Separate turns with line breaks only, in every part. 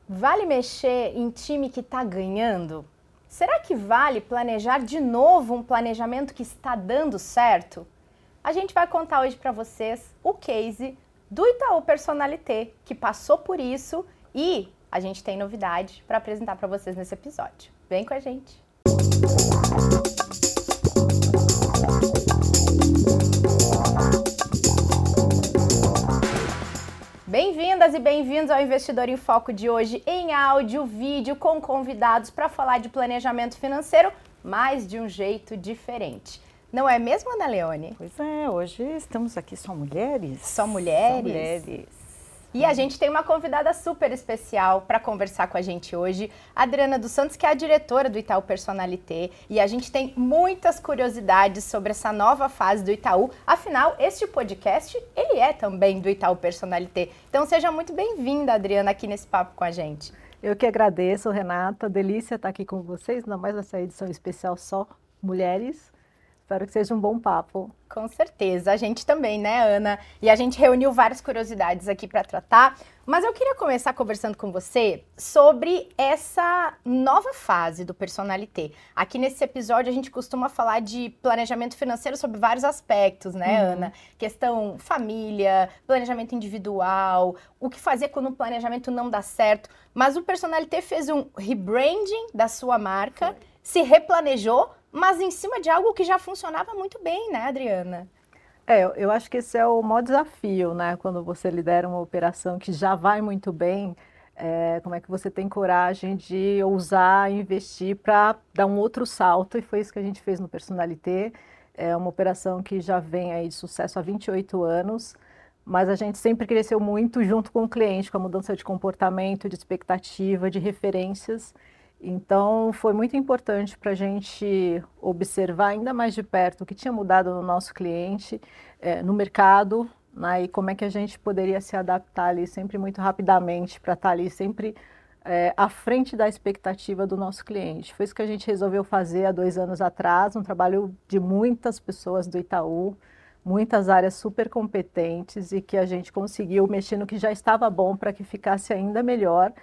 Vale mexer em time que está ganhando? Será que vale planejar de novo um planejamento que está dando certo? A gente vai contar hoje para vocês o case do Itaú Personalité, que passou por isso, e a gente tem novidade para apresentar para vocês nesse episódio. Vem com a gente! Bem-vindas e bem-vindos ao Investidor em Foco de hoje, em áudio, vídeo, com convidados para falar de planejamento financeiro, mas de um jeito diferente. Não é mesmo, Ana Leone?
Pois é, hoje estamos aqui só mulheres.
Só mulheres?
Só mulheres.
E a gente tem uma convidada super especial para conversar com a gente hoje, a Adriana dos Santos, que é a diretora do Itaú Personalité, e a gente tem muitas curiosidades sobre essa nova fase do Itaú. Afinal, este podcast, ele é também do Itaú Personalité. Então seja muito bem-vinda, Adriana, aqui nesse papo com a gente.
Eu que agradeço, Renata, delícia estar aqui com vocês, ainda mais nessa edição especial só mulheres. Espero que seja um bom papo.
Com certeza, a gente também, né, Ana? E a gente reuniu várias curiosidades aqui para tratar, mas eu queria começar conversando com você sobre essa nova fase do Personalité. Aqui nesse episódio a gente costuma falar de planejamento financeiro sobre vários aspectos, né, Ana? Questão família, planejamento individual, o que fazer quando o planejamento não dá certo. Mas o Personalité fez um rebranding da sua marca, se replanejou, mas em cima de algo que já funcionava muito bem, né, Adriana?
Eu acho que esse é o maior desafio, né? Quando você lidera uma operação que já vai muito bem, como é que você tem coragem de ousar investir para dar um outro salto? E foi isso que a gente fez no Personalité. É uma operação que já vem aí de sucesso há 28 anos, mas a gente sempre cresceu muito junto com o cliente, com a mudança de comportamento, de expectativa, de referências. Então, foi muito importante para a gente observar ainda mais de perto o que tinha mudado no nosso cliente, no mercado, né, e como é que a gente poderia se adaptar ali sempre muito rapidamente para estar ali sempre à frente da expectativa do nosso cliente. Foi isso que a gente resolveu fazer há 2 anos atrás, um trabalho de muitas pessoas do Itaú, muitas áreas super competentes e que a gente conseguiu mexer no que já estava bom para que ficasse ainda melhor.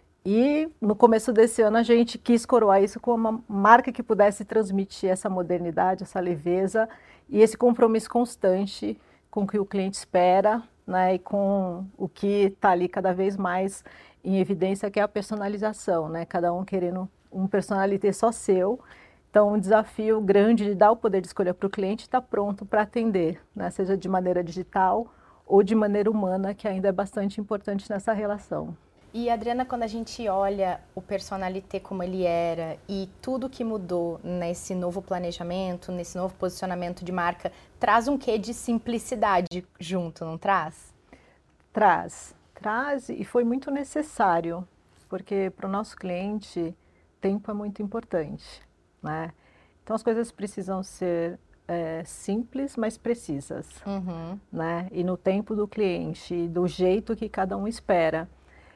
E no começo desse ano a gente quis coroar isso com uma marca que pudesse transmitir essa modernidade, essa leveza e esse compromisso constante com o que o cliente espera, né, e com o que está ali cada vez mais em evidência, que é a personalização, né, cada um querendo um personalité só seu. Então, um desafio grande de dar o poder de escolha para o cliente está pronto para atender, né, seja de maneira digital ou de maneira humana, que ainda é bastante importante nessa relação.
E, Adriana, quando a gente olha o Personalité como ele era e tudo que mudou nesse novo planejamento, nesse novo posicionamento de marca, traz um quê de simplicidade junto, não traz?
Traz e foi muito necessário, porque para o nosso cliente, tempo é muito importante, né? Então as coisas precisam ser simples, mas precisas, né? E no tempo do cliente, do jeito que cada um espera.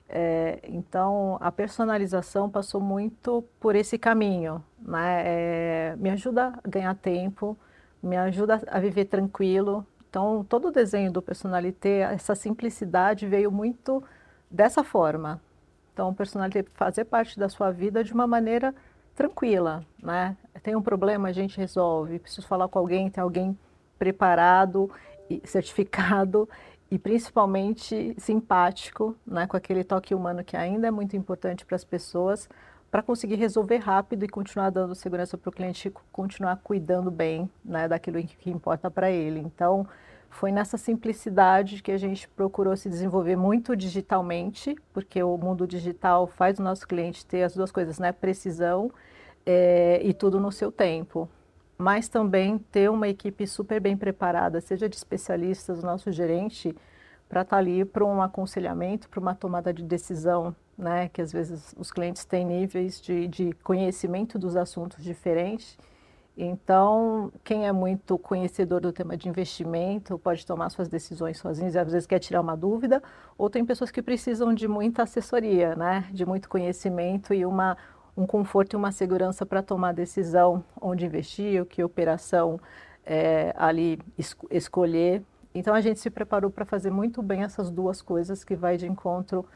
Então, a personalização passou muito por esse caminho, né? Me ajuda a ganhar tempo, me ajuda a viver tranquilo. Então, todo o desenho do Personalité, essa simplicidade veio muito dessa forma. Então, o Personalité fazer parte da sua vida de uma maneira tranquila, né? Tem um problema, a gente resolve. Preciso falar com alguém, tem alguém preparado e certificado e principalmente simpático, né, com aquele toque humano que ainda é muito importante para as pessoas, para conseguir resolver rápido e continuar dando segurança para o cliente, continuar cuidando bem, né, daquilo que importa para ele. Então, foi nessa simplicidade que a gente procurou se desenvolver muito digitalmente, porque o mundo digital faz o nosso cliente ter as duas coisas, né, precisão e tudo no seu tempo. Mas também ter uma equipe super bem preparada, seja de especialistas, o nosso gerente, para estar ali para um aconselhamento, para uma tomada de decisão, né? Que às vezes os clientes têm níveis de conhecimento dos assuntos diferentes. Então, quem é muito conhecedor do tema de investimento pode tomar suas decisões sozinhos e às vezes quer tirar uma dúvida, ou tem pessoas que precisam de muita assessoria, né? De muito conhecimento e um conforto e uma segurança para tomar decisão onde investir, o que operação ali escolher. Então a gente se preparou para fazer muito bem essas duas coisas que vai de encontro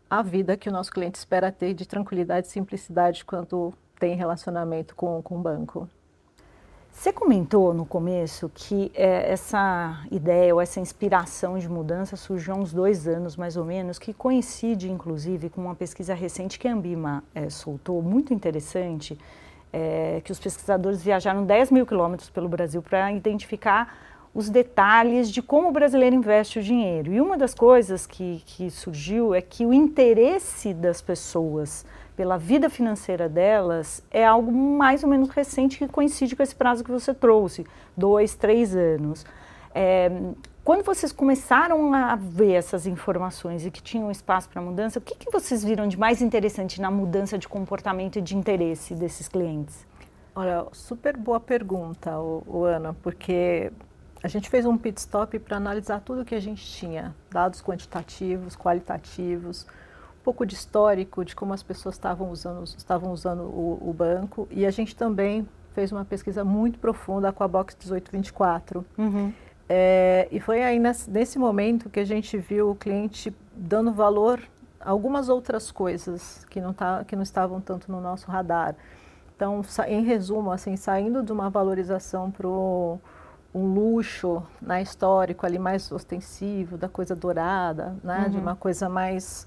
a vida que o nosso cliente espera ter de tranquilidade e simplicidade quando tem relacionamento com o banco.
Você comentou no começo que essa ideia ou essa inspiração de mudança surgiu há uns 2 anos, mais ou menos, que coincide, inclusive, com uma pesquisa recente que a Ambima soltou, muito interessante, que os pesquisadores viajaram 10 mil quilômetros pelo Brasil para identificar os detalhes de como o brasileiro investe o dinheiro. E uma das coisas que surgiu é que o interesse das pessoas pela vida financeira delas é algo mais ou menos recente que coincide com esse prazo que você trouxe, 2, 3 anos. Quando vocês começaram a ver essas informações e que tinham espaço para mudança, o que vocês viram de mais interessante na mudança de comportamento e de interesse desses clientes?
Olha, super boa pergunta, Ana, porque a gente fez um pit stop para analisar tudo que a gente tinha, dados quantitativos, qualitativos, um pouco de histórico de como as pessoas estavam usando o banco, e a gente também fez uma pesquisa muito profunda com a Box 1824.
Uhum.
E foi aí nesse momento que a gente viu o cliente dando valor a algumas outras coisas que não estavam tanto no nosso radar. Então, em resumo, assim, saindo de uma valorização para um luxo, né, histórico ali mais ostensivo, da coisa dourada, né, de uma coisa mais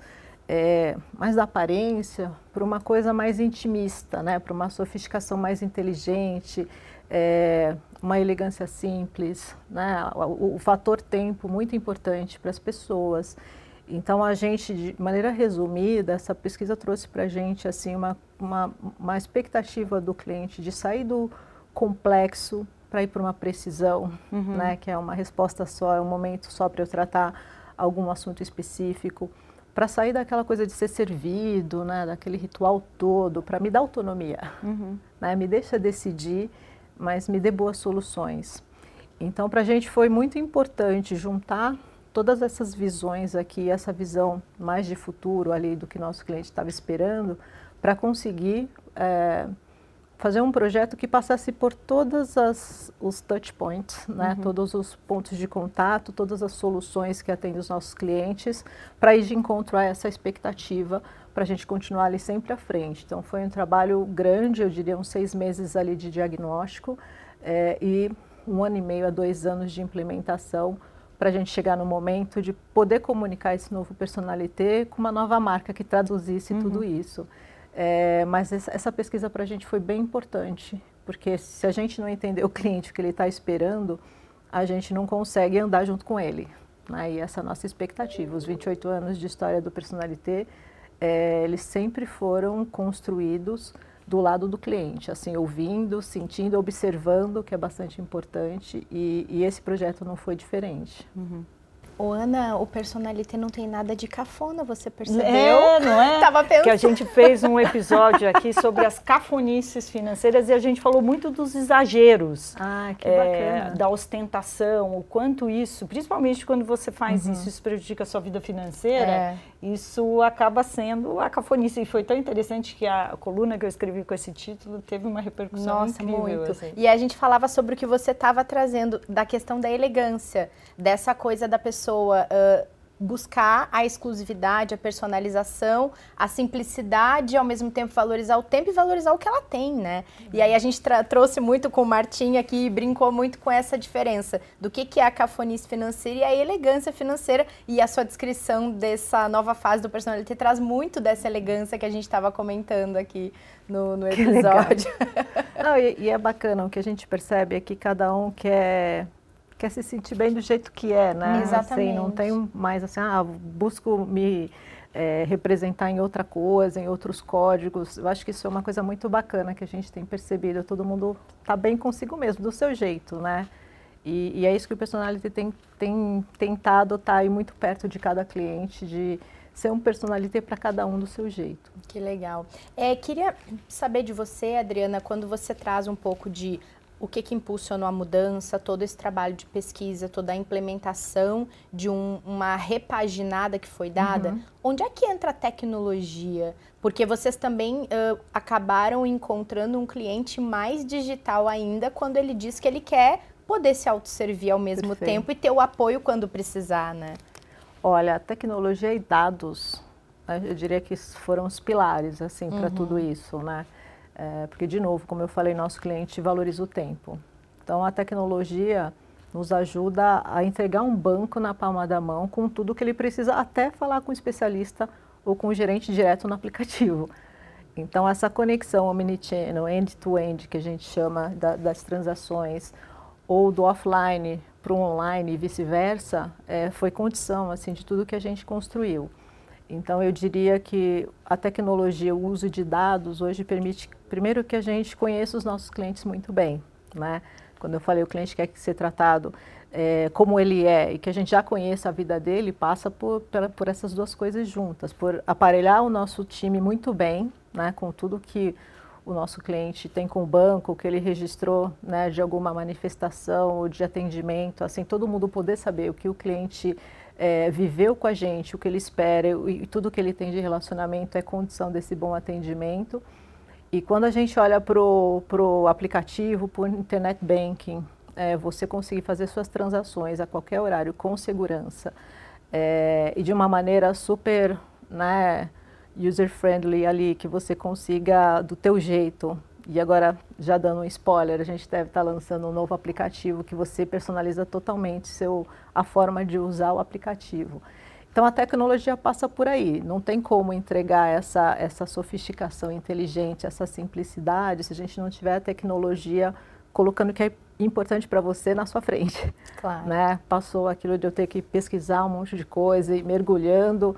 da aparência, para uma coisa mais intimista, né, para uma sofisticação mais inteligente, uma elegância simples, né, o fator tempo muito importante para as pessoas. Então, a gente, de maneira resumida, essa pesquisa trouxe para a gente assim, uma expectativa do cliente de sair do complexo para ir para uma precisão, né, que é uma resposta só, é um momento só para eu tratar algum assunto específico, para sair daquela coisa de ser servido, né, daquele ritual todo, para me dar autonomia, né, me deixa decidir, mas me dê boas soluções. Então, para a gente foi muito importante juntar todas essas visões aqui, essa visão mais de futuro ali do que nosso cliente estava esperando, para conseguir fazer um projeto que passasse por todos os touch points, né? Todos os pontos de contato, todas as soluções que atendem os nossos clientes, para ir de encontro a essa expectativa, para a gente continuar ali sempre à frente. Então, foi um trabalho grande, eu diria uns 6 meses ali de diagnóstico e 1 ano e meio a 2 anos de implementação, para a gente chegar no momento de poder comunicar esse novo personalité com uma nova marca que traduzisse tudo isso. Mas essa pesquisa para a gente foi bem importante, porque se a gente não entender o cliente, o que ele está esperando, a gente não consegue andar junto com ele, né? E essa é a nossa expectativa. Os 28 anos de história do Personalité, eles sempre foram construídos do lado do cliente, assim, ouvindo, sentindo, observando, que é bastante importante, e esse projeto não foi diferente.
Ô, Ana, o Personalité não tem nada de cafona, você percebeu?
Não é?
Tava pensando.
Que a gente fez um episódio aqui sobre as cafonices financeiras e a gente falou muito dos exageros.
Ah, que bacana.
Da ostentação, o quanto isso, principalmente quando você faz isso prejudica a sua vida financeira, isso acaba sendo a cafonice. E foi tão interessante que a coluna que eu escrevi com esse título teve uma repercussão incrível.
Muito.
Assim.
E a gente falava sobre o que você estava trazendo, da questão da elegância, dessa coisa da pessoa buscar a exclusividade, a personalização, a simplicidade e ao mesmo tempo valorizar o tempo e valorizar o que ela tem, né? E aí a gente trouxe muito com o Martim aqui e brincou muito com essa diferença do que é a cafonice financeira e a elegância financeira, e a sua descrição dessa nova fase do Personalité traz muito dessa elegância que a gente estava comentando aqui no episódio.
Não, e é bacana, o que a gente percebe é que cada um quer se sentir bem do jeito que é, né?
Exatamente.
Assim, não tem mais assim, busco me representar em outra coisa, em outros códigos. Eu acho que isso é uma coisa muito bacana que a gente tem percebido. Todo mundo está bem consigo mesmo, do seu jeito, né? E é isso que o Personalité tem tentado estar aí muito perto de cada cliente, de ser um Personalité para cada um do seu jeito.
Que legal. Queria saber de você, Adriana, quando você traz um pouco de o que impulsionou a mudança, todo esse trabalho de pesquisa, toda a implementação de uma repaginada que foi dada, onde é que entra a tecnologia? Porque vocês também acabaram encontrando um cliente mais digital ainda, quando ele diz que ele quer poder se autosservir ao mesmo tempo e ter o apoio quando precisar, né?
Olha, tecnologia e dados eu diria que foram os pilares, assim, para tudo isso, né? Porque, de novo, como eu falei, nosso cliente valoriza o tempo. Então, a tecnologia nos ajuda a entregar um banco na palma da mão com tudo que ele precisa, até falar com o especialista ou com o gerente direto no aplicativo. Então, essa conexão omnichannel, end-to-end, que a gente chama das transações, ou do offline para o online e vice-versa, foi condição assim, de tudo que a gente construiu. Então, eu diria que a tecnologia, o uso de dados, hoje permite, primeiro, que a gente conheça os nossos clientes muito bem, né? Quando eu falei o cliente quer ser tratado como ele é e que a gente já conheça a vida dele, passa por essas duas coisas juntas, por aparelhar o nosso time muito bem, né, com tudo que o nosso cliente tem com o banco, que ele registrou, né, de alguma manifestação ou de atendimento, assim, todo mundo poder saber o que o cliente viveu com a gente, o que ele espera e tudo que ele tem de relacionamento é condição desse bom atendimento. E quando a gente olha para o aplicativo, para o internet banking, você conseguir fazer suas transações a qualquer horário com segurança e de uma maneira super, né, user-friendly ali, que você consiga do teu jeito. E agora, já dando um spoiler, a gente deve estar lançando um novo aplicativo que você personaliza totalmente a forma de usar o aplicativo. Então, a tecnologia passa por aí. Não tem como entregar essa sofisticação inteligente, essa simplicidade, se a gente não tiver a tecnologia colocando o que é importante para você na sua frente.
Claro.
Né? Passou aquilo de eu ter que pesquisar um monte de coisa e mergulhando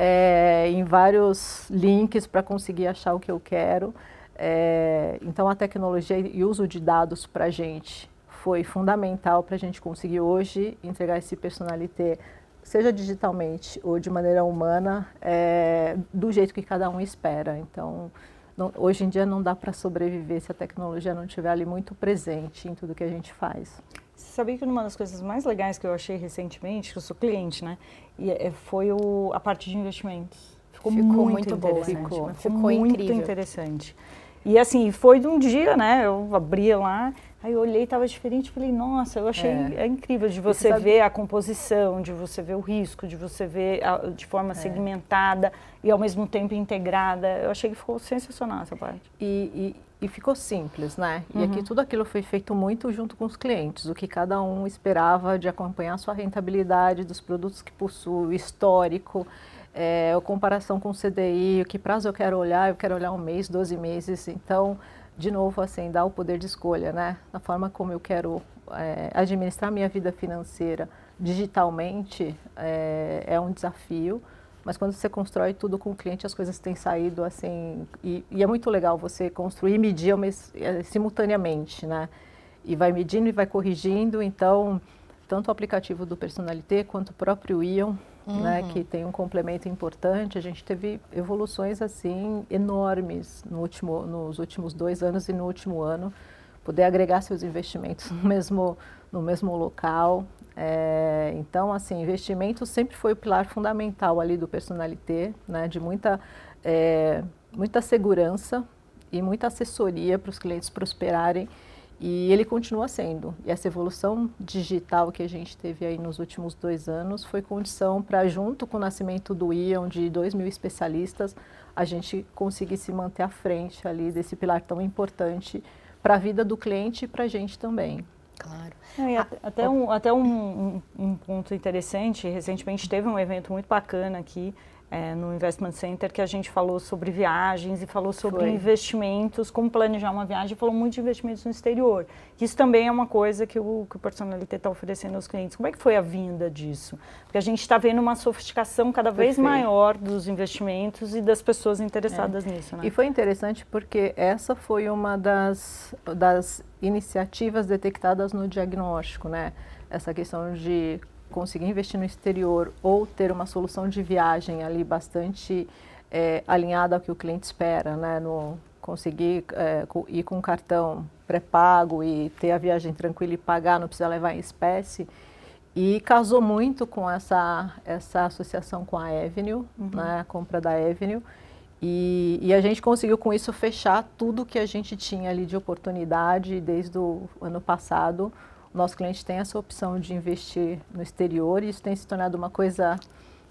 em vários links para conseguir achar o que eu quero. Então, a tecnologia e o uso de dados para a gente foi fundamental para a gente conseguir hoje entregar esse personalité, seja digitalmente ou de maneira humana, do jeito que cada um espera. Então, hoje em dia não dá para sobreviver se a tecnologia não estiver ali muito presente em tudo que a gente faz.
Você sabia que uma das coisas mais legais que eu achei recentemente, que eu sou cliente, né, foi a parte de investimentos. Ficou muito boa,
ficou
muito
incrível.
Interessante. E assim, foi de um dia, né, eu abria lá, aí eu olhei, estava diferente, falei, nossa, eu achei incrível de você ver a composição, de você ver o risco, de você ver de forma segmentada e ao mesmo tempo integrada. Eu achei que ficou sensacional essa parte.
E ficou simples, né? E aqui tudo aquilo foi feito muito junto com os clientes, o que cada um esperava de acompanhar a sua rentabilidade dos produtos que possui, o histórico, a comparação com o CDI, que prazo eu quero olhar 1 mês, 12 meses, então, de novo, assim, dá o poder de escolha, né? Na forma como eu quero administrar minha vida financeira digitalmente, é um desafio, mas quando você constrói tudo com o cliente, as coisas têm saído assim, e é muito legal você construir e medir simultaneamente, né? E vai medindo e vai corrigindo, então, tanto o aplicativo do Personalité quanto o próprio Ion, né, que tem um complemento importante, a gente teve evoluções assim enormes nos últimos 2 anos e no último ano, poder agregar seus investimentos no mesmo local. Então, assim, investimento sempre foi o pilar fundamental ali do Personalité, né, de muita segurança e muita assessoria para os clientes prosperarem. E ele continua sendo. E essa evolução digital que a gente teve aí nos últimos 2 anos foi condição para, junto com o nascimento do Ion, de 2.000 especialistas, a gente conseguir se manter à frente ali desse pilar tão importante para a vida do cliente e para a gente também.
Claro.
Até um ponto interessante, recentemente teve um evento muito bacana aqui, no Investment Center, que a gente falou sobre viagens e falou sobre investimentos, como planejar uma viagem, e falou muito de investimentos no exterior. Isso também é uma coisa que o Personalité está oferecendo aos clientes. Como é que foi a vinda disso? Porque a gente está vendo uma sofisticação cada vez maior dos investimentos e das pessoas interessadas nisso, né?
E foi interessante porque essa foi uma das iniciativas detectadas no diagnóstico, né? Essa questão de conseguir investir no exterior ou ter uma solução de viagem ali bastante alinhada ao que o cliente espera, né? Conseguir ir com um cartão pré-pago e ter a viagem tranquila e pagar, não precisa levar em espécie. E casou muito com essa associação com a Avenue, né? A compra da Avenue. E a gente conseguiu com isso fechar tudo que a gente tinha ali de oportunidade desde o ano passado. O nosso cliente tem essa opção de investir no exterior e isso tem se tornado uma coisa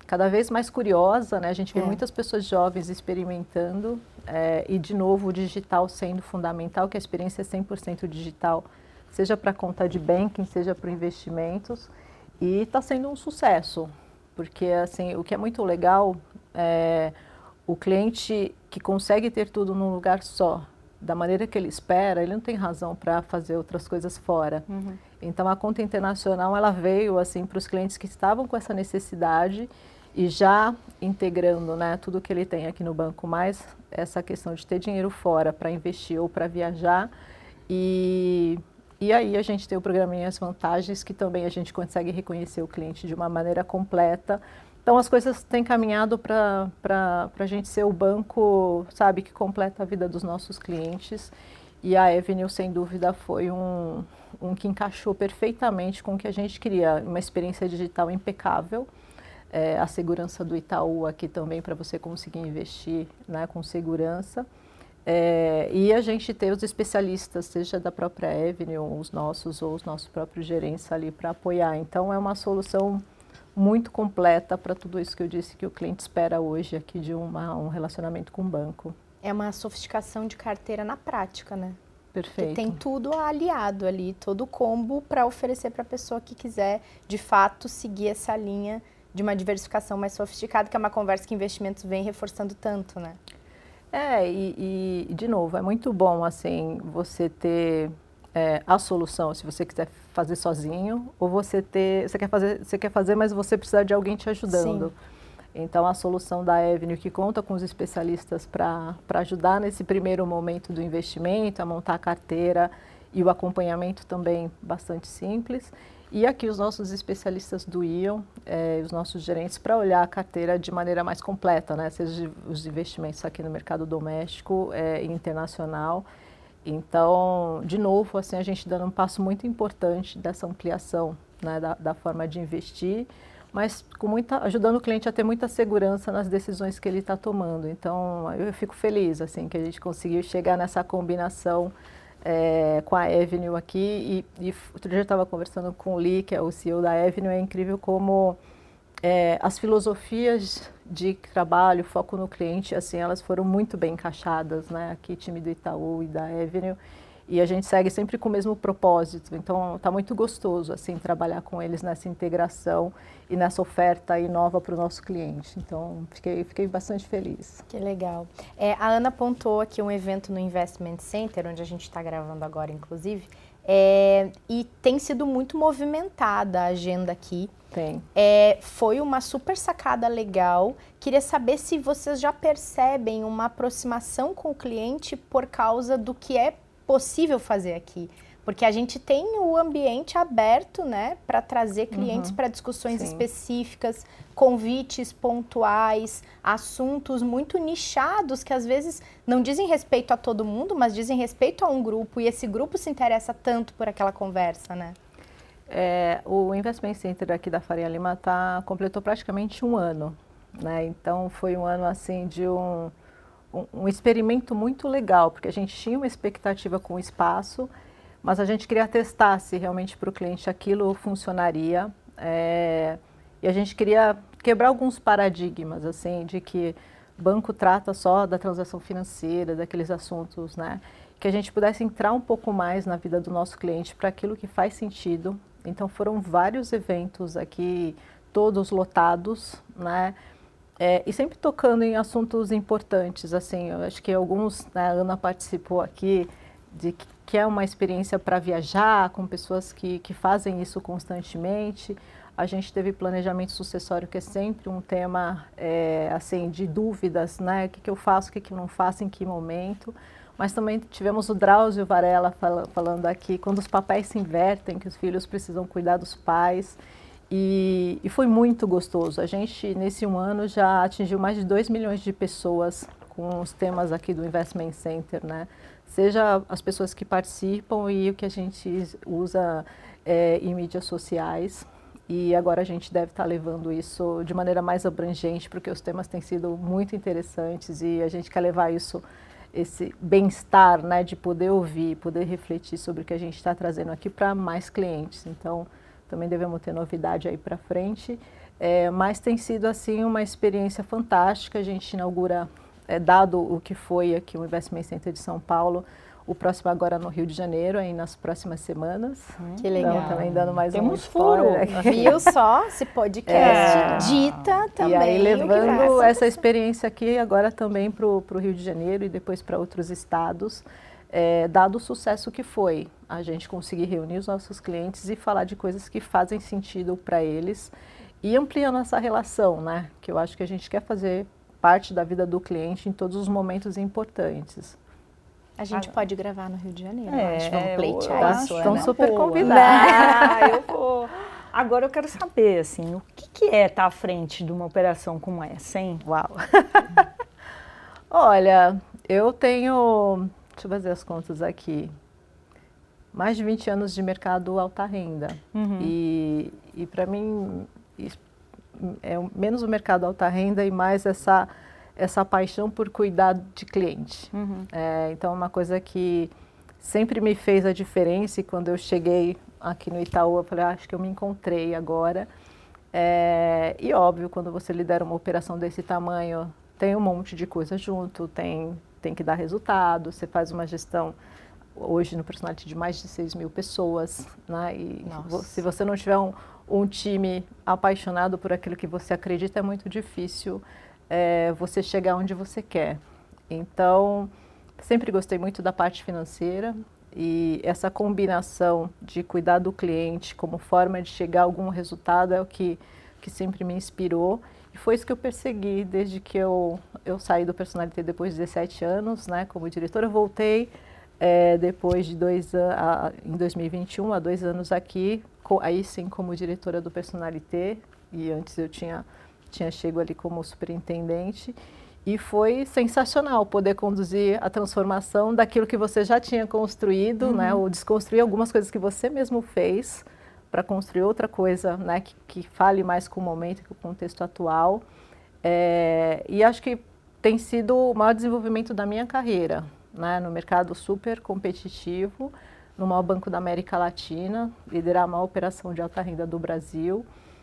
cada vez mais curiosa, né? A gente vê muitas pessoas jovens experimentando e, de novo, o digital sendo fundamental, que a experiência é 100% digital, seja para a conta de banking, seja para investimentos, e está sendo um sucesso, porque assim, o que é muito legal é o cliente que consegue ter tudo num lugar só, da maneira que ele espera, ele não tem razão para fazer outras coisas fora. Então, a conta internacional, ela veio assim para os clientes que estavam com essa necessidade e já integrando, né, tudo que ele tem aqui no banco, mais essa questão de ter dinheiro fora para investir ou para viajar. E aí a gente tem o programa Minhas Vantagens, que também a gente consegue reconhecer o cliente de uma maneira completa. Então, as coisas têm caminhado para a gente ser o banco, sabe, que completa a vida dos nossos clientes. E a Avenue, sem dúvida, foi um que encaixou perfeitamente com o que a gente queria, uma experiência digital impecável. A segurança do Itaú aqui também, para você conseguir investir, né, com segurança. E a gente ter os especialistas, seja da própria Avenue, os nossos ou os nossos próprios gerentes ali para apoiar. Então, é uma solução muito completa para tudo isso que eu disse que o cliente espera hoje aqui de um relacionamento com o banco.
É uma sofisticação de carteira na prática, né?
Perfeito.
Que tem tudo aliado ali, todo o combo para oferecer para a pessoa que quiser, de fato, seguir essa linha de uma diversificação mais sofisticada, que é uma conversa que investimentos vem reforçando tanto, né?
De novo, é muito bom, assim, você ter a solução, se você quiser fazer sozinho, ou você quer fazer, mas você precisa de alguém te ajudando. Sim. Então, a solução da Avenue, que conta com os especialistas para ajudar nesse primeiro momento do investimento, a montar a carteira e o acompanhamento também bastante simples. E aqui os nossos especialistas do Ion, os nossos gerentes, para olhar a carteira de maneira mais completa, né? Seja os investimentos aqui no mercado doméstico e internacional. Então, de novo, assim, a gente dando um passo muito importante dessa ampliação, né, da forma de investir, mas ajudando o cliente a ter muita segurança nas decisões que ele está tomando. Então, eu fico feliz assim, que a gente conseguiu chegar nessa combinação com a Avenue aqui. E outro dia eu estava conversando com o Lee, que é o CEO da Avenue. É incrível como as filosofias de trabalho, foco no cliente, assim, elas foram muito bem encaixadas, né? Aqui, time do Itaú e da Avenue. E a gente segue sempre com o mesmo propósito. Então, está muito gostoso, assim, trabalhar com eles nessa integração e nessa oferta aí nova para o nosso cliente. Então, fiquei bastante feliz.
Que legal. A Ana apontou aqui um evento no Investment Center, onde a gente está gravando agora, inclusive, e tem sido muito movimentada a agenda aqui.
Tem.
Foi uma super sacada legal. Queria saber se vocês já percebem uma aproximação com o cliente por causa do que é possível fazer aqui, porque a gente tem o ambiente aberto, né, para trazer clientes para discussões específicas, convites pontuais, assuntos muito nichados que às vezes não dizem respeito a todo mundo, mas dizem respeito a um grupo, e esse grupo se interessa tanto por aquela conversa, né?
O Investment Center aqui da Faria Lima completou praticamente um ano, né? Então foi um ano assim de um experimento muito legal, porque a gente tinha uma expectativa com o espaço, mas a gente queria testar se realmente para o cliente aquilo funcionaria. E a gente queria quebrar alguns paradigmas, assim, de que banco trata só da transação financeira, daqueles assuntos, né? Que a gente pudesse entrar um pouco mais na vida do nosso cliente para aquilo que faz sentido. Então foram vários eventos aqui, todos lotados, né? E sempre tocando em assuntos importantes, assim, eu acho que alguns, né, a Ana participou aqui, de que é uma experiência para viajar, com pessoas que fazem isso constantemente. A gente teve planejamento sucessório, que é sempre um tema, assim, de dúvidas, né, o que eu faço, o que eu não faço, em que momento. Mas também tivemos o Drauzio Varela falando aqui, quando os papéis se invertem, que os filhos precisam cuidar dos pais. E foi muito gostoso. A gente, nesse um ano, já atingiu mais de 2 milhões de pessoas com os temas aqui do Investment Center, né? Seja as pessoas que participam e o que a gente usa em mídias sociais. E agora a gente deve estar levando isso de maneira mais abrangente, porque os temas têm sido muito interessantes e a gente quer levar isso, esse bem-estar, né, de poder ouvir, poder refletir sobre o que a gente está trazendo aqui para mais clientes. Então, também devemos ter novidade aí para frente. Mas tem sido assim uma experiência fantástica. A gente inaugura, dado o que foi aqui o Investment Center de São Paulo, o próximo agora no Rio de Janeiro, aí nas próximas semanas.
Que legal.
Então, também dando mais
Temos
um spoiler
furo.
aqui.
Viu só? Esse podcast dita também.
E aí
o que vai
levando
acontecer.
essa experiência aqui agora também para o Rio de Janeiro e depois para outros estados, dado o sucesso que foi a gente conseguir reunir os nossos clientes e falar de coisas que fazem sentido para eles e ampliando essa relação, né? Que eu acho que a gente quer fazer parte da vida do cliente em todos os momentos importantes.
A gente pode gravar no Rio de Janeiro, eu
É,
acho. Vamos
eu
pleitear
acho
isso,
Estão
Ana.
super
boa.
convidados.
Eu vou. Agora eu quero saber, assim, o que é estar à frente de uma operação como essa, hein?
Uau! Olha, eu tenho, deixa eu fazer as contas aqui, mais de 20 anos de mercado alta renda. E para mim, menos o mercado alta renda e mais essa paixão por cuidar de cliente. Então, é uma coisa que sempre me fez a diferença e quando eu cheguei aqui no Itaú, eu falei, acho que eu me encontrei agora. E óbvio, quando você lidera uma operação desse tamanho, tem um monte de coisa junto, tem que dar resultado, você faz uma gestão, hoje no Personality, de mais de 6 mil pessoas, né? E se você não tiver um time apaixonado por aquilo que você acredita, é muito difícil você chegar onde você quer. Então, sempre gostei muito da parte financeira e essa combinação de cuidar do cliente como forma de chegar a algum resultado é o que sempre me inspirou. E foi isso que eu persegui desde que eu saí do Personality depois de 17 anos, né, como diretora. Eu voltei depois de em 2021, há 2 anos aqui, aí sim como diretora do Personality, e antes eu tinha chego ali como superintendente. E foi sensacional poder conduzir a transformação daquilo que você já tinha construído, né, ou desconstruir algumas coisas que você mesmo fez, para construir outra coisa, né, que fale mais com o momento, com o contexto atual. E acho que tem sido o maior desenvolvimento da minha carreira, né, no mercado super competitivo, no maior banco da América Latina, liderar a maior operação de alta renda do Brasil.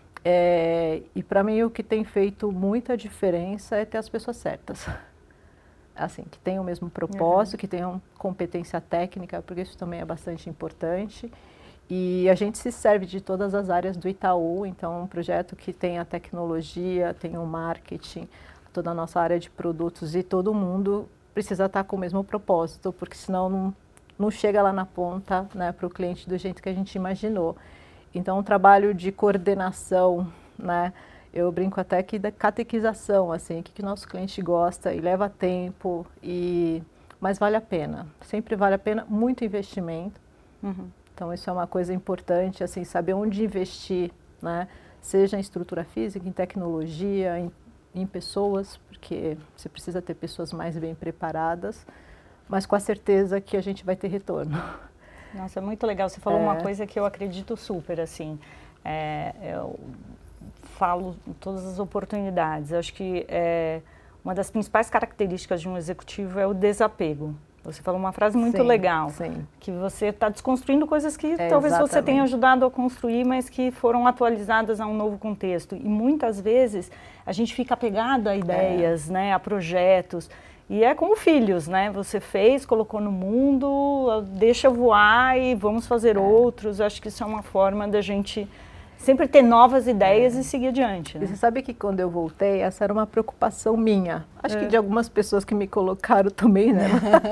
E para mim o que tem feito muita diferença é ter as pessoas certas. Assim, que tenham o mesmo propósito, que tenham competência técnica, porque isso também é bastante importante. E a gente se serve de todas as áreas do Itaú, então um projeto que tem a tecnologia, tem o marketing, toda a nossa área de produtos e todo mundo precisa estar com o mesmo propósito, porque senão não chega lá na ponta, né, para o cliente do jeito que a gente imaginou. Então, um trabalho de coordenação, né, eu brinco até que da catequização, assim, o que o nosso cliente gosta e leva tempo, mas vale a pena, sempre vale a pena, muito investimento. Então, isso é uma coisa importante, assim, saber onde investir, né? Seja em estrutura física, em tecnologia, em pessoas, porque você precisa ter pessoas mais bem preparadas, mas com a certeza que a gente vai ter retorno.
Nossa, é muito legal. Você falou uma coisa que eu acredito super, assim, eu falo em todas as oportunidades. Eu acho que uma das principais características de um executivo é o desapego. Você falou uma frase muito legal, que você está desconstruindo coisas que talvez você tenha ajudado a construir, mas que foram atualizadas a um novo contexto. E muitas vezes a gente fica apegado a ideias, né, a projetos. E é como filhos, né? Você fez, colocou no mundo, deixa voar e vamos fazer outros. Acho que isso é uma forma da gente sempre ter novas ideias e seguir adiante. Né?
E você sabe que quando eu voltei, essa era uma preocupação minha. Acho que de algumas pessoas que me colocaram também, né?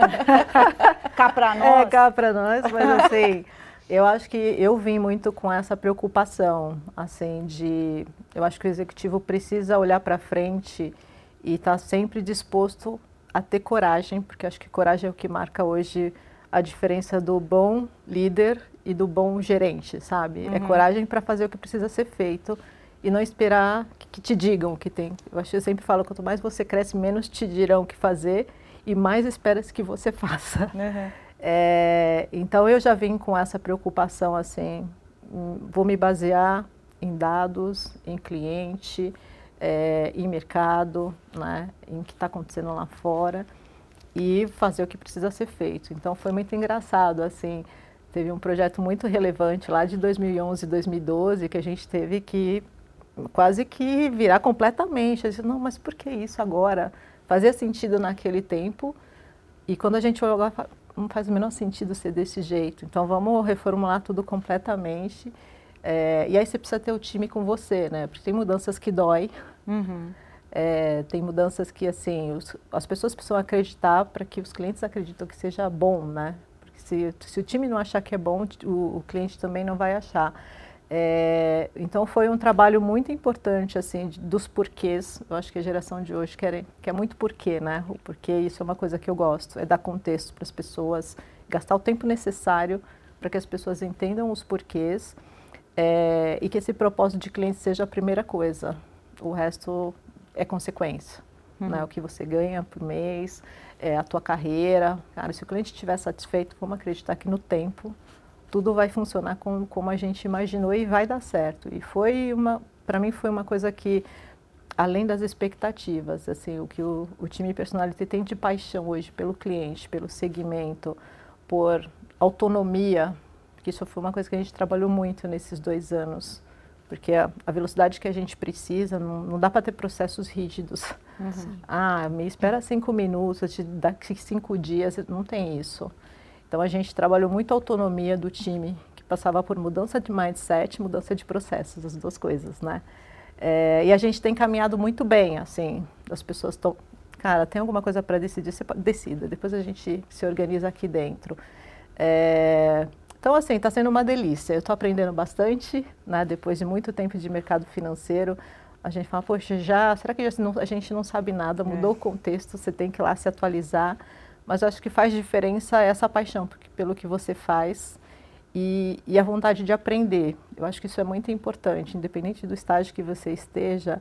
Cá pra nós.
Cá pra nós, mas assim, eu acho que eu vim muito com essa preocupação, assim, eu acho que o executivo precisa olhar para frente e estar sempre disposto a ter coragem, porque acho que coragem é o que marca hoje a diferença do bom líder e do bom gerente, sabe? É coragem para fazer o que precisa ser feito e não esperar que te digam o que tem. Eu sempre falo, quanto mais você cresce, menos te dirão o que fazer e mais esperas que você faça. Então eu já vim com essa preocupação, assim, vou me basear em dados, em cliente, em mercado, né, em o que está acontecendo lá fora e fazer o que precisa ser feito. Então foi muito engraçado, assim, teve um projeto muito relevante lá de 2011, 2012 que a gente teve que quase que virar completamente. Eu disse, não, mas por que isso agora? Fazia sentido naquele tempo, e quando a gente olhou agora, não faz o menor sentido ser desse jeito. Então vamos reformular tudo completamente. E aí você precisa ter o time com você, né? Porque tem mudanças que dói. Tem mudanças que, assim, as pessoas precisam acreditar para que os clientes acreditem que seja bom, né? Porque se o time não achar que é bom, o cliente também não vai achar. Então foi um trabalho muito importante, assim, dos porquês. Eu acho que a geração de hoje quer muito porquê, né? O porquê, isso é uma coisa que eu gosto, é dar contexto para as pessoas, gastar o tempo necessário para que as pessoas entendam os porquês, e que esse propósito de cliente seja a primeira coisa. O resto é consequência, né? O que você ganha por mês, a tua carreira. Cara, se o cliente estiver satisfeito, vamos acreditar que no tempo tudo vai funcionar como a gente imaginou e vai dar certo. E para mim foi uma coisa que, além das expectativas, assim, o que o time Personality tem de paixão hoje pelo cliente, pelo segmento, por autonomia, que isso foi uma coisa que a gente trabalhou muito nesses 2 anos, porque a velocidade que a gente precisa, não dá para ter processos rígidos. Me espera 5 minutos, daqui 5 dias, não tem isso. Então a gente trabalhou muito a autonomia do time, que passava por mudança de mindset, mudança de processos, as 2 coisas, né? E a gente tem caminhado muito bem, assim, as pessoas estão, cara, tem alguma coisa para decidir, você decida, depois a gente se organiza aqui dentro. Então, assim, está sendo uma delícia. Eu estou aprendendo bastante, né? Depois de muito tempo de mercado financeiro, a gente fala, poxa, será que a gente não sabe nada? Mudou o contexto, você tem que ir lá se atualizar. Mas eu acho que faz diferença essa paixão pelo que você faz e a vontade de aprender. Eu acho que isso é muito importante, independente do estágio que você esteja.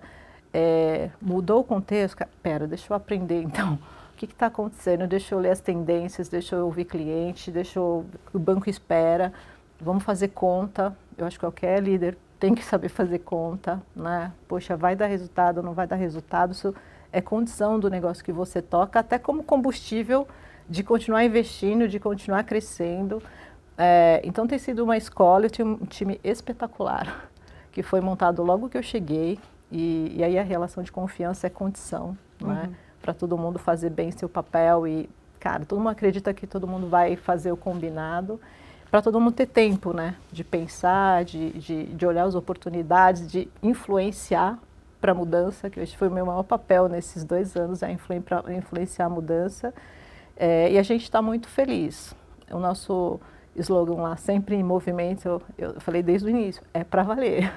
Mudou o contexto? Pera, deixa eu aprender então. O que está acontecendo? Deixa eu ler as tendências, deixa eu ouvir cliente, o banco espera, vamos fazer conta. Eu acho que qualquer líder tem que saber fazer conta, né? Poxa, vai dar resultado, não vai dar resultado? Isso é condição do negócio que você toca, até como combustível de continuar investindo, de continuar crescendo. Então tem sido uma escola, eu tinha um time espetacular, que foi montado logo que eu cheguei, e aí a relação de confiança é condição, né? Para todo mundo fazer bem seu papel e, cara, todo mundo acredita que todo mundo vai fazer o combinado, para todo mundo ter tempo, né? De pensar, de olhar as oportunidades, de influenciar para a mudança, que hoje foi o meu maior papel nesses 2 anos, influenciar a mudança. E a gente está muito feliz. O nosso slogan lá, sempre em movimento, eu falei desde o início, é para valer.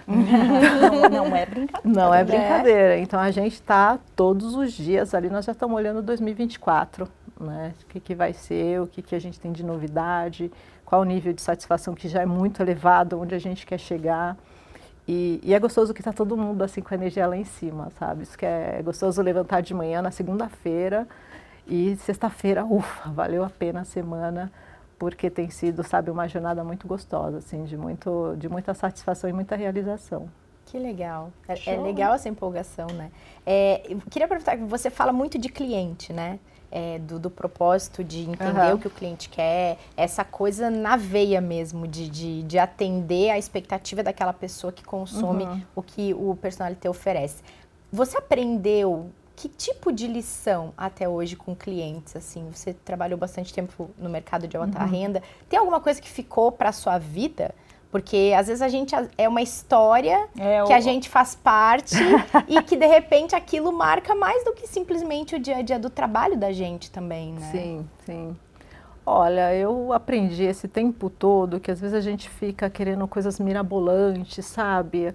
Não é brincadeira.
Não é brincadeira. Então a gente está todos os dias ali, nós já estamos olhando 2024, né? O que vai ser, o que a gente tem de novidade, qual o nível de satisfação que já é muito elevado, onde a gente quer chegar. E é gostoso que está todo mundo assim com a energia lá em cima, sabe? Isso que é gostoso levantar de manhã na segunda-feira e sexta-feira, ufa, valeu a pena a semana, porque tem sido, sabe, uma jornada muito gostosa, assim, de muita satisfação e muita realização.
Que legal. É legal essa empolgação, né? Eu queria aproveitar que você fala muito de cliente, né? Do propósito de entender o que o cliente quer, essa coisa na veia mesmo, de atender a expectativa daquela pessoa que consome o que o Personality oferece. Você aprendeu que tipo de lição até hoje com clientes? Assim, você trabalhou bastante tempo no mercado de alta renda. Tem alguma coisa que ficou para a sua vida? Porque às vezes a gente é uma história que a gente faz parte e que de repente aquilo marca mais do que simplesmente o dia a dia do trabalho da gente também, né?
Sim, sim. Olha, eu aprendi esse tempo todo que às vezes a gente fica querendo coisas mirabolantes, sabe?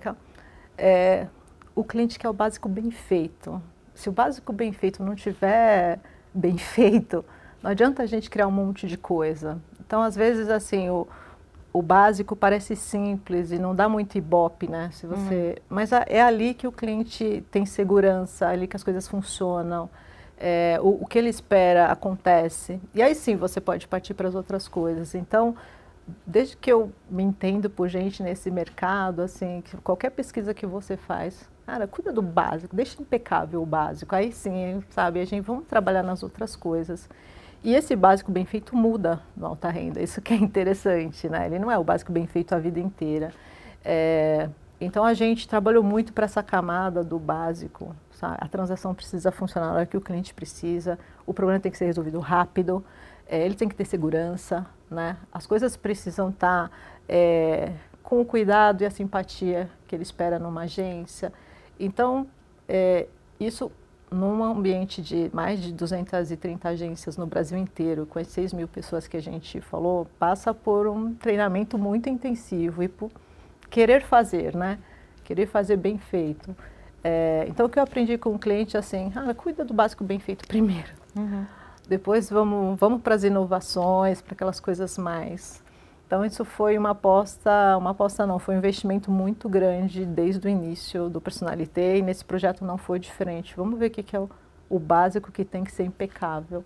O cliente quer o básico bem feito. Se o básico bem feito não tiver bem feito, não adianta a gente criar um monte de coisa. Então, às vezes, assim, o básico parece simples e não dá muito ibope, né? Mas é ali que o cliente tem segurança, ali que as coisas funcionam, o que ele espera acontece. E aí sim você pode partir para as outras coisas. Então, desde que eu me entendo por gente nesse mercado, assim, que qualquer pesquisa que você faz, cara, cuida do básico, deixa impecável o básico. Aí sim, sabe, vamos trabalhar nas outras coisas. E esse básico bem feito muda no alta renda, isso que é interessante, né? Ele não é o básico bem feito a vida inteira. Então, a gente trabalhou muito para essa camada do básico, sabe? A transação precisa funcionar na hora que o cliente precisa, o problema tem que ser resolvido rápido, ele tem que ter segurança, né? As coisas precisam estar com o cuidado e a simpatia que ele espera numa agência. Então, isso num ambiente de mais de 230 agências no Brasil inteiro, com as 6 mil pessoas que a gente falou, passa por um treinamento muito intensivo e por querer fazer, né? Querer fazer bem feito. Então, o que eu aprendi com o cliente, assim, cuida do básico bem feito primeiro.
Uhum.
Depois vamos para as inovações, para aquelas coisas mais. Então, isso foi uma aposta não, foi um investimento muito grande desde o início do Personalité, e nesse projeto não foi diferente. Vamos ver o que é o básico que tem que ser impecável.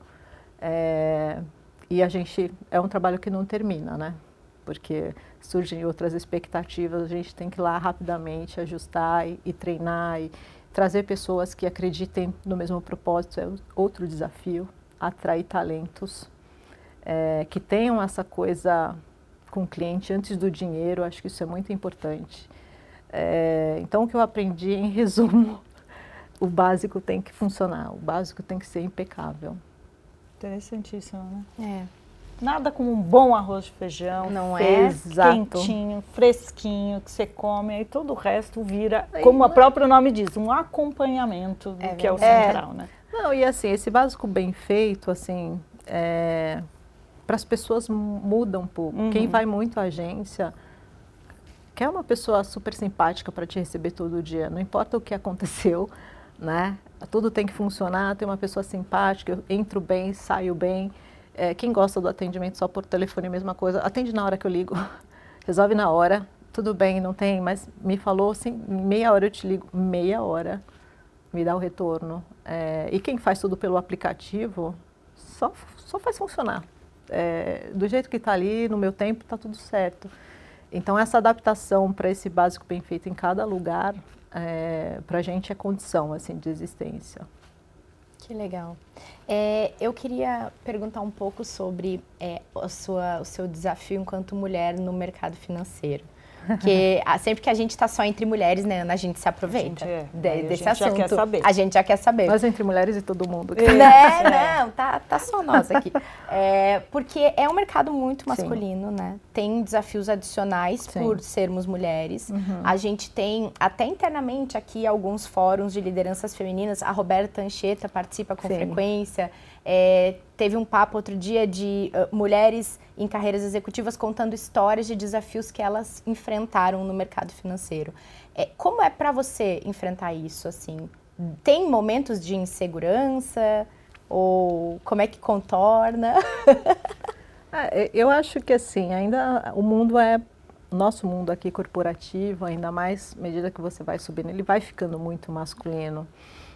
E a gente, é um trabalho que não termina, né? Porque surgem outras expectativas, a gente tem que ir lá rapidamente ajustar e treinar e trazer pessoas que acreditem no mesmo propósito, é outro desafio, atrair talentos que tenham essa coisa com o cliente antes do dinheiro, acho que isso é muito importante. Então, o que eu aprendi, em resumo, o básico tem que funcionar, o básico tem que ser impecável.
Interessantíssimo, né?
É.
Nada como um bom arroz de feijão,
não
quentinho, fresquinho, que você come, e todo o resto vira, como o próprio nome diz, um acompanhamento do que é o central, né?
Não, e assim, esse básico bem feito, assim, para as pessoas muda um pouco.
Uhum.
Quem vai muito à agência quer uma pessoa super simpática para te receber todo dia, não importa o que aconteceu, né? Tudo tem que funcionar, tem uma pessoa simpática, eu entro bem, saio bem. Quem gosta do atendimento só por telefone, a mesma coisa, atende na hora que eu ligo, resolve na hora, tudo bem, não tem, mas me falou assim, meia hora eu te ligo, meia hora, me dá o retorno. E quem faz tudo pelo aplicativo, só faz funcionar. Do jeito que está ali, no meu tempo, está tudo certo. Então, essa adaptação para esse básico bem feito em cada lugar, para a gente é condição assim, de existência.
Que legal. Eu queria perguntar um pouco sobre o seu desafio enquanto mulher no mercado financeiro. Porque sempre que a gente está só entre mulheres, né, Ana, a gente se aproveita desse assunto.
Já quer saber.
A gente já quer saber.
Nós entre mulheres e todo mundo.
Não, tá só nós aqui. Porque é um mercado muito masculino,
Sim.
né? Tem desafios adicionais
Sim.
por sermos mulheres.
Uhum.
A gente tem, até internamente aqui, alguns fóruns de lideranças femininas. A Roberta Anchieta participa com
Sim.
frequência. Teve um papo outro dia de mulheres em carreiras executivas contando histórias de desafios que elas enfrentaram no mercado financeiro. Como é para você enfrentar isso, assim? Tem momentos de insegurança? Ou como é que contorna?
Eu acho que assim, ainda o nosso mundo aqui corporativo, ainda mais à medida que você vai subindo, ele vai ficando muito masculino.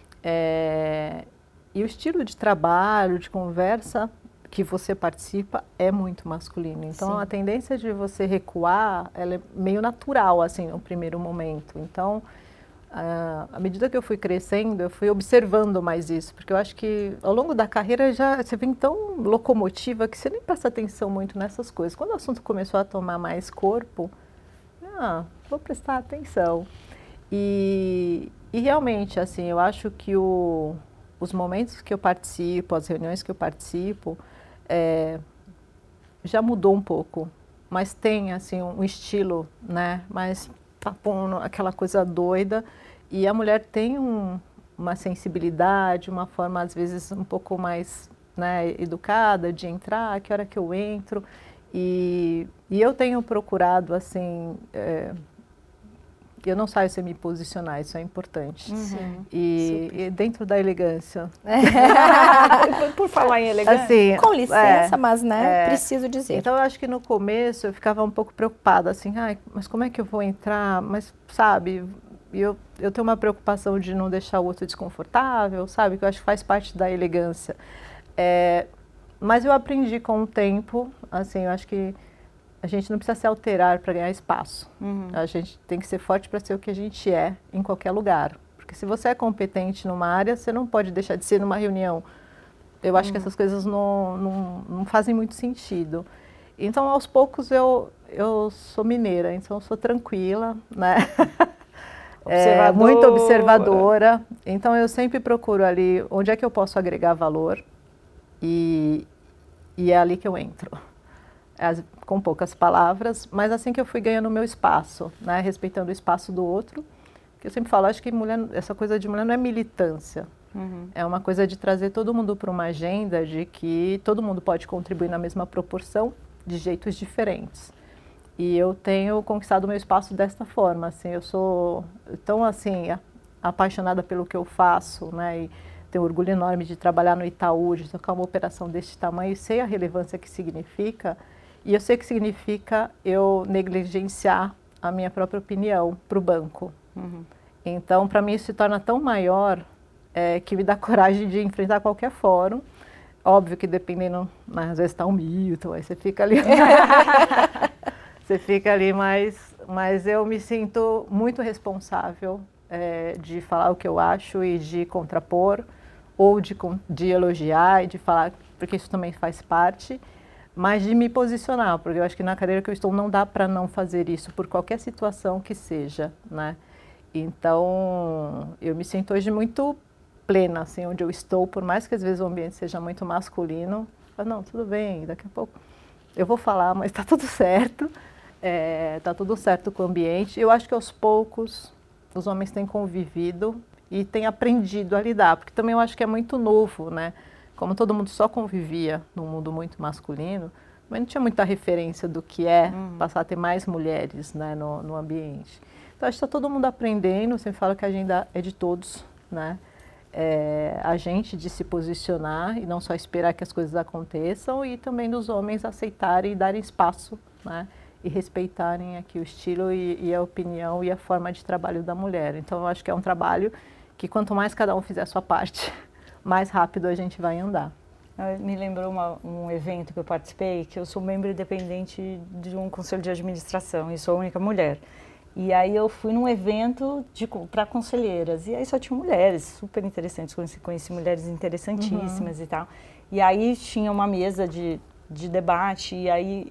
E o estilo de trabalho, de conversa que você participa é muito masculino. Então,
Sim.
a tendência de você recuar, ela é meio natural, assim, no primeiro momento. Então, à medida que eu fui crescendo, eu fui observando mais isso, porque eu acho que ao longo da carreira você vem tão locomotiva que você nem presta atenção muito nessas coisas. Quando o assunto começou a tomar mais corpo, vou prestar atenção. E realmente, assim, eu acho que os momentos que eu participo, as reuniões que eu participo, já mudou um pouco, mas tem assim um estilo, né, mais papum, aquela coisa doida, e a mulher tem uma sensibilidade, uma forma às vezes um pouco mais, né, educada de entrar, que hora que eu entro, e eu tenho procurado assim, eu não saio sem me posicionar, isso é importante.
Uhum.
E dentro da elegância.
Por falar em elegância.
Assim,
Com licença, mas preciso dizer.
Então eu acho que no começo eu ficava um pouco preocupada, assim, mas como é que eu vou entrar? Mas, sabe, eu tenho uma preocupação de não deixar o outro desconfortável, sabe? Que eu acho que faz parte da elegância. Mas eu aprendi com o tempo, assim, eu acho que a gente não precisa se alterar para ganhar espaço.
Uhum.
A gente tem que ser forte para ser o que a gente é em qualquer lugar. Porque se você é competente numa área, você não pode deixar de ser numa reunião. Eu acho que essas coisas não fazem muito sentido. Então, aos poucos, eu eu sou mineira, então eu sou tranquila, né?
Observadora.
Muito observadora. Então eu sempre procuro ali onde é que eu posso agregar valor e é ali que eu entro. Com poucas palavras, mas assim que eu fui ganhando o meu espaço, né? Respeitando o espaço do outro. Que eu sempre falo, acho que mulher, essa coisa de mulher não é militância. É uma coisa de trazer todo mundo para uma agenda de que todo mundo pode contribuir na mesma proporção, de jeitos diferentes. E eu tenho conquistado o meu espaço desta forma, assim, eu sou tão, assim, apaixonada pelo que eu faço, né, e tenho orgulho enorme de trabalhar no Itaú, de tocar uma operação deste tamanho, e sei a relevância que significa, e eu sei que significa eu negligenciar a minha própria opinião para o banco. Então, para mim, isso se torna tão maior que me dá coragem de enfrentar qualquer fórum. Óbvio que dependendo, às vezes está um Milton, aí você fica ali... Você fica ali, mas eu me sinto muito responsável de falar o que eu acho e de contrapor, ou de elogiar e de falar, porque isso também faz parte, mas de me posicionar, porque eu acho que na cadeira que eu estou não dá para não fazer isso, por qualquer situação que seja, né? Então, eu me sinto hoje muito plena, assim, onde eu estou, por mais que às vezes o ambiente seja muito masculino, eu falo, não, tudo bem, daqui a pouco eu vou falar, mas está tudo certo. Está tudo certo com o ambiente. Eu acho que aos poucos os homens têm convivido e têm aprendido a lidar, porque também eu acho que é muito novo, né? Como todo mundo só convivia num mundo muito masculino, mas não tinha muita referência do que passar a ter mais mulheres, né, no ambiente. Então acho que está todo mundo aprendendo, sempre falo que a agenda é de todos, né? A gente de se posicionar e não só esperar que as coisas aconteçam, e também dos homens aceitarem e darem espaço, né? E respeitarem aqui o estilo e a opinião e a forma de trabalho da mulher. Então, eu acho que é um trabalho que quanto mais cada um fizer a sua parte, mais rápido a gente vai andar.
Me lembrou um evento que eu participei, que eu sou membro independente de um conselho de administração e sou a única mulher. E aí eu fui num evento para conselheiras, e aí só tinha mulheres super interessantes, conheci mulheres interessantíssimas e tal. E aí tinha uma mesa de debate, e aí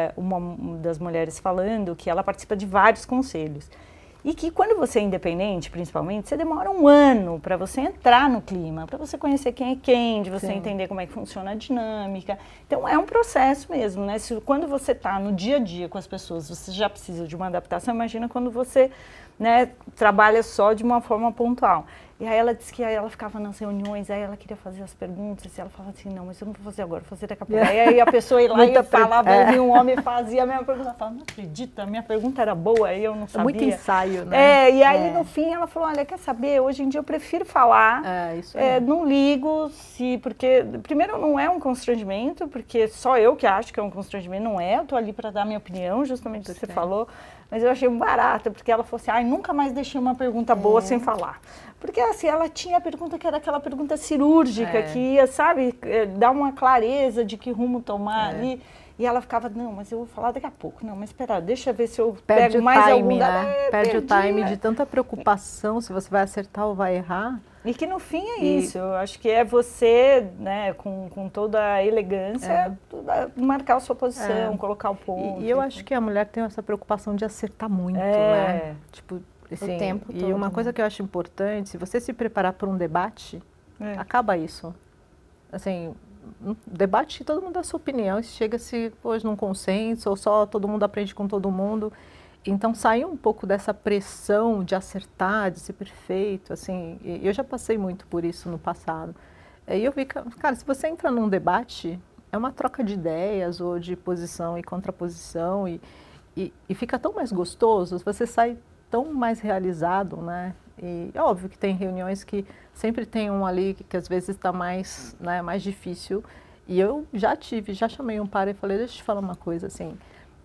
uma das mulheres falando que ela participa de vários conselhos. E que quando você é independente, principalmente, você demora um ano para você entrar no clima, para você conhecer quem é quem, de você entender como é que funciona a dinâmica. Então é um processo mesmo, né? Quando você está no dia a dia com as pessoas, você já precisa de uma adaptação, imagina quando você, né, trabalha só de uma forma pontual. E aí ela disse que aí ela ficava nas reuniões, aí ela queria fazer as perguntas, e ela falava assim, não, mas eu não vou fazer agora, vou fazer daqui a pouco. Aí a pessoa ia lá e falava, e um homem fazia a mesma pergunta, ela falava, não acredita, a minha pergunta era boa, aí eu não sabia.
Muito ensaio, né?
E aí no fim ela falou, olha, quer saber, hoje em dia eu prefiro falar, não ligo, porque primeiro não é um constrangimento, porque só eu que acho que é um constrangimento, não é, eu tô ali para dar minha opinião, justamente o que você falou, mas eu achei barato, porque ela falou assim, nunca mais deixei uma pergunta boa sem falar. Porque assim, ela tinha a pergunta que era aquela pergunta cirúrgica, que ia, sabe, dar uma clareza de que rumo tomar ali. E ela ficava, não, mas eu vou falar daqui a pouco. Não, mas espera, deixa eu ver se eu pego mais algum...
Perde o time de tanta preocupação se você vai acertar ou vai errar.
E que no fim é isso, eu acho que é você, né, com toda a elegância, marcar a sua posição, colocar o ponto.
E eu acho que a mulher tem essa preocupação de acertar muito, né? Tipo, assim,
o tempo todo.
E uma coisa que eu acho importante, se você se preparar para um debate, acaba isso. Assim, um debate que todo mundo dá a sua opinião, e chega-se hoje num consenso, ou só todo mundo aprende com todo mundo. Então, sair um pouco dessa pressão de acertar, de ser perfeito, assim, eu já passei muito por isso no passado. E eu vi, cara, se você entra num debate, é uma troca de ideias, ou de posição e contraposição, e fica tão mais gostoso, você sai tão mais realizado, né? E é óbvio que tem reuniões que sempre tem um ali que às vezes está mais, né, mais difícil. E eu já chamei um par e falei, deixa eu te falar uma coisa, assim,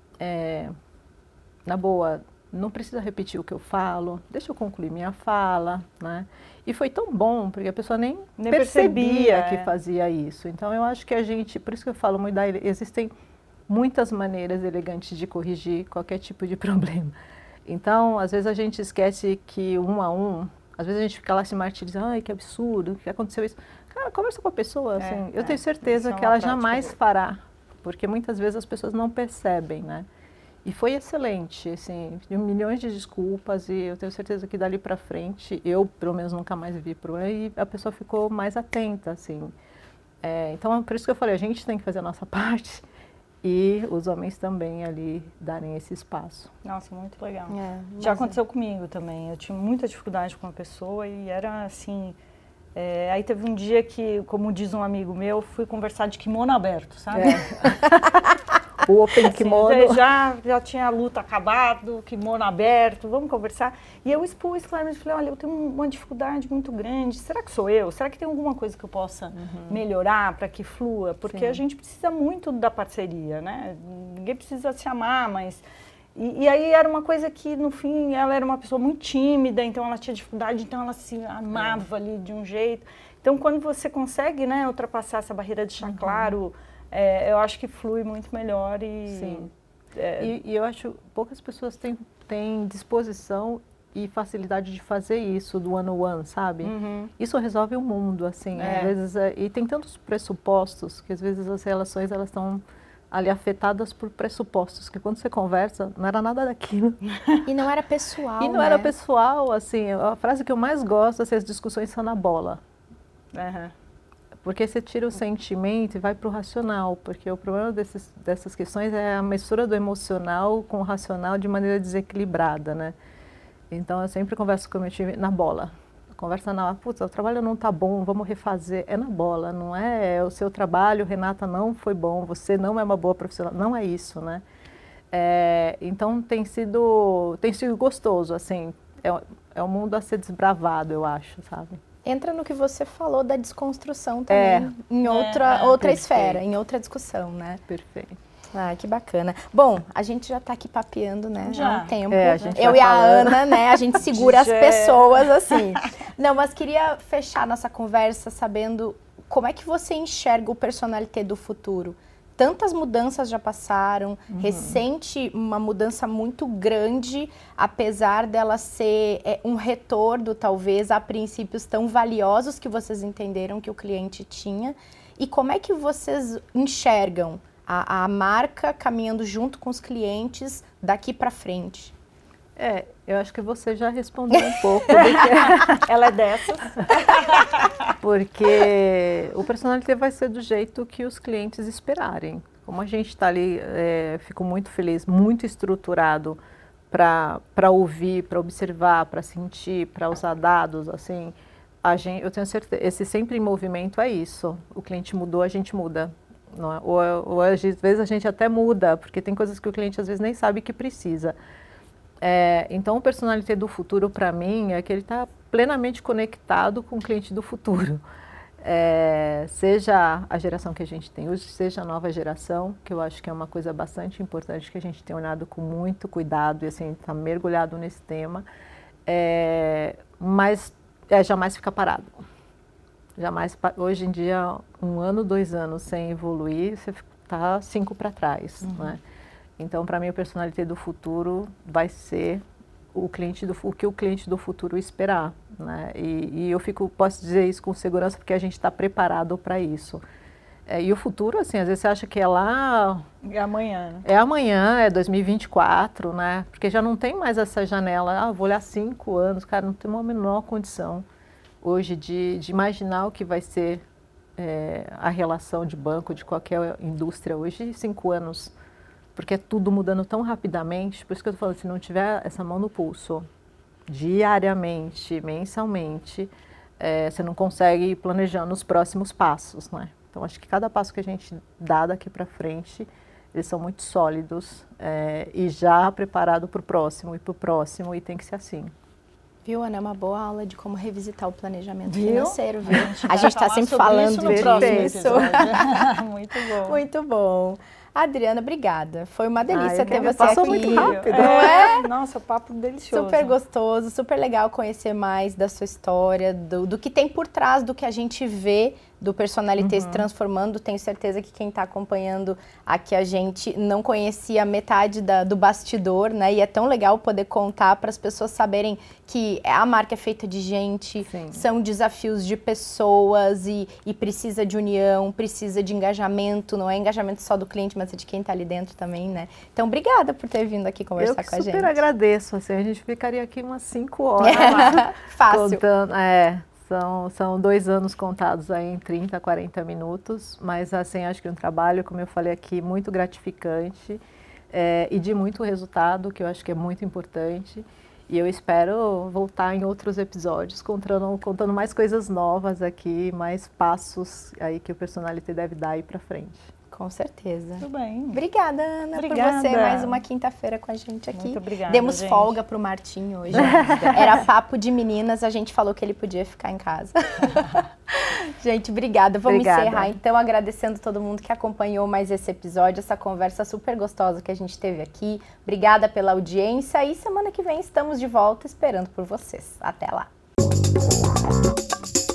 na boa, não precisa repetir o que eu falo, deixa eu concluir minha fala, né? E foi tão bom, porque a pessoa nem percebia que fazia isso. Então, eu acho que a gente, por isso que eu falo muito, existem muitas maneiras elegantes de corrigir qualquer tipo de problema. Então, às vezes a gente esquece que às vezes a gente fica lá se martirizando, ai, que absurdo, que aconteceu isso. Cara, conversa com a pessoa, assim, eu tenho certeza que ela jamais fará, porque muitas vezes as pessoas não percebem, né? E foi excelente, assim, milhões de desculpas e eu tenho certeza que dali para frente, eu pelo menos nunca mais vi problema e a pessoa ficou mais atenta, assim. Então é por isso que eu falei, a gente tem que fazer a nossa parte e os homens também ali darem esse espaço.
Nossa, muito legal. Já aconteceu comigo também, eu tinha muita dificuldade com uma pessoa e era assim... aí teve um dia que, como diz um amigo meu, fui conversar de kimono aberto, sabe?
O open kimono.
Assim, já tinha a luta acabado, kimono aberto, vamos conversar. E eu expus claramente, falei, olha, eu tenho uma dificuldade muito grande, será que sou eu? Será que tem alguma coisa que eu possa melhorar para que flua? Porque a gente precisa muito da parceria, né? Ninguém precisa se amar, mas... E aí era uma coisa que, no fim, ela era uma pessoa muito tímida, então ela tinha dificuldade, então ela se amava ali de um jeito. Então, quando você consegue, né, ultrapassar essa barreira de deixar claro, eu acho que flui muito melhor e...
Sim. E eu acho que poucas pessoas têm disposição e facilidade de fazer isso do one-on-one, sabe? Isso resolve o mundo, assim. Às vezes, e tem tantos pressupostos que, às vezes, as relações, elas estão... ali afetadas por pressupostos, que quando você conversa, não era nada daquilo.
E não era pessoal,
E não era pessoal, assim, a frase que eu mais gosto, assim, as discussões são na bola. Porque você tira o sentimento e vai para o racional, porque o problema dessas questões é a mistura do emocional com o racional de maneira desequilibrada, né? Então, eu sempre converso com o meu time na bola. Conversa na, putz, o trabalho não tá bom, vamos refazer. É na bola, não é o seu trabalho, Renata, não foi bom, você não é uma boa profissional. Não é isso, né? Então, tem sido gostoso, assim. É um mundo a ser desbravado, eu acho, sabe?
Entra no que você falou da desconstrução também, em outra esfera, em outra discussão, né?
Perfeito.
Ah, que bacana. Bom, a gente já tá aqui papeando, né?
Já.
Há um tempo.
Eu
e a Ana, né? A gente segura as pessoas assim. Não, mas queria fechar nossa conversa sabendo como é que você enxerga o personalité do futuro. Tantas mudanças já passaram, recente uma mudança muito grande, apesar dela ser um retorno, talvez, a princípios tão valiosos que vocês entenderam que o cliente tinha. E como é que vocês enxergam a marca caminhando junto com os clientes daqui para frente?
Eu acho que você já respondeu um pouco.
Ela é dessas.
Porque o personalité vai ser do jeito que os clientes esperarem. Como a gente está ali, fico muito feliz, muito estruturado para ouvir, para observar, para sentir, para usar dados, assim. Eu tenho certeza, esse sempre em movimento é isso. O cliente mudou, a gente muda. Não é? Ou às vezes a gente até muda, porque tem coisas que o cliente às vezes nem sabe que precisa. Então, o personalité do futuro, para mim, é que ele está plenamente conectado com o cliente do futuro. Seja a geração que a gente tem hoje, seja a nova geração, que eu acho que é uma coisa bastante importante, que a gente tem olhado com muito cuidado e assim, está mergulhado nesse tema, mas jamais ficar parado. Jamais, hoje em dia, 1 ano, 2 anos sem evoluir, você está 5 para trás, né? Então, para mim, o personalité do futuro vai ser o que o cliente do futuro esperar, né? E eu posso dizer isso com segurança porque a gente está preparado para isso. E o futuro, assim, às vezes você acha que é lá...
É amanhã, né?
É amanhã, é 2024, né? Porque já não tem mais essa janela, vou olhar 5 anos, cara, não tem uma menor condição hoje de imaginar o que vai ser a relação de banco, de qualquer indústria hoje, 5 anos. Porque é tudo mudando tão rapidamente, por isso que eu estou falando, se não tiver essa mão no pulso, diariamente, mensalmente, você não consegue ir planejando os próximos passos, né? Então, acho que cada passo que a gente dá daqui para frente, eles são muito sólidos e já preparado para o próximo, e tem que ser assim.
Viu, Ana? É uma boa aula de como revisitar o planejamento
Viu?
financeiro, viu? A gente está sempre falando disso.
Muito bom.
Muito bom. Adriana, obrigada. Foi uma delícia ter você
passou
aqui.
Muito rápido.
Não é?
Nossa, papo delicioso.
Super gostoso, super legal conhecer mais da sua história, do que tem por trás do que a gente vê do Personalité se transformando. Tenho certeza que quem está acompanhando aqui a gente não conhecia metade do bastidor, né? E é tão legal poder contar para as pessoas saberem que a marca é feita de gente, são desafios de pessoas e precisa de união, precisa de engajamento, não é engajamento só do cliente, mas é de quem está ali dentro também, né? Então, obrigada por ter vindo aqui conversar com a gente.
Eu super agradeço, assim, a gente ficaria aqui umas 5 horas lá,
fácil.
Contando, são 2 anos contados aí em 30, 40 minutos, mas assim, acho que um trabalho, como eu falei aqui, muito gratificante e de muito resultado, que eu acho que é muito importante. E eu espero voltar em outros episódios contando mais coisas novas aqui, mais passos aí que o Personalité deve dar aí para frente.
Com certeza.
Tudo bem.
Obrigada, Ana, por você. Mais uma quinta-feira com a gente aqui.
Muito obrigada,
Demos
gente.
folga pro Martim hoje. Era papo de meninas, a gente falou que ele podia ficar em casa. Gente, obrigada. Vamos encerrar, então, agradecendo todo mundo que acompanhou mais esse episódio, essa conversa super gostosa que a gente teve aqui. Obrigada pela audiência e semana que vem estamos de volta esperando por vocês. Até lá.